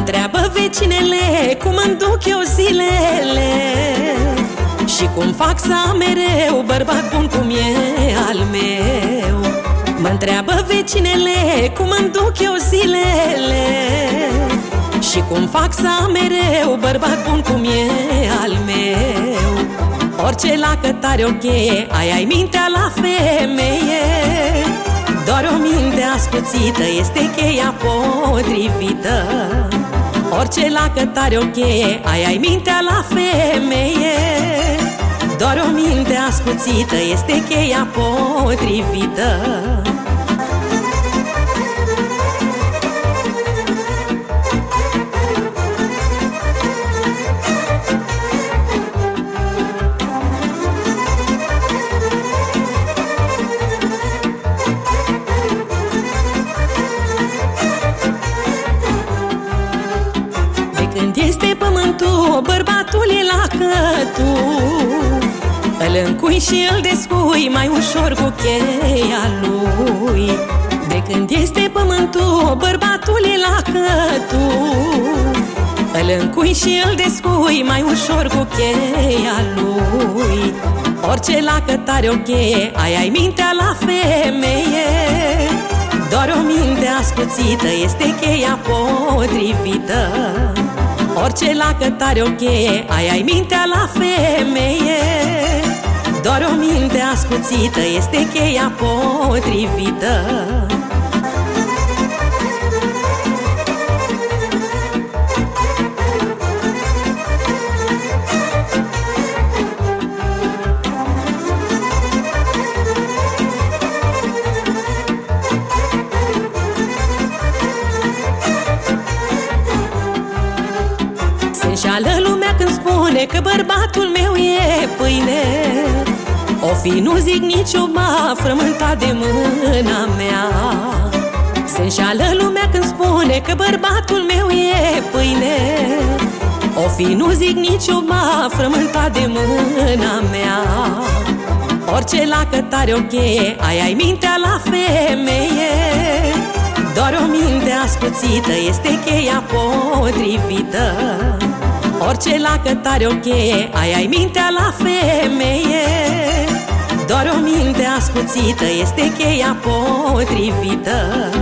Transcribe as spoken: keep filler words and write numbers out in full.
Mă-ntreabă vecinele cum îmi duc eu zilele și cum fac să am mereu bărbat bun cum e al meu. Mă-ntreabă vecinele cum îmi duc eu zilele și cum fac să am mereu bărbat bun cum e al meu. Orice lacătare o cheie, ai ai mintea la femeie, doar o minte ascuțită este cheia potrivită. Orice lacătare o cheie, ai ai mintea la femeie, doar o minte ascuțită este cheia potrivită. Când este pământul, bărbatul e la cătul, îl încui și îl descui mai ușor cu cheia lui. De când este pământul, bărbatul e la cătul, îl încui și îl descui mai ușor cu cheia lui. Orice lacătare o cheie, ai ai mintea la femeie, doar o minte ascuțită este cheia potrivită. Orice lacătare o cheie, ai ai mintea la femeie, doar o minte ascuțită este cheia potrivită. Înșală lumea când spune că bărbatul meu e pâine, o fi nu zic nici o ba frământat de mâna mea. Se înșală lumea când spune că bărbatul meu e pâine, o fi nu zic nici o ba frământat de mâna mea. Orice lacătare o cheie, ai ai mintea la femeie, doar o minte ascuțită este cheia potrivită. Orice lacătare o cheie, ai ai mintea la femeie, doar o minte ascuțită este cheia potrivită.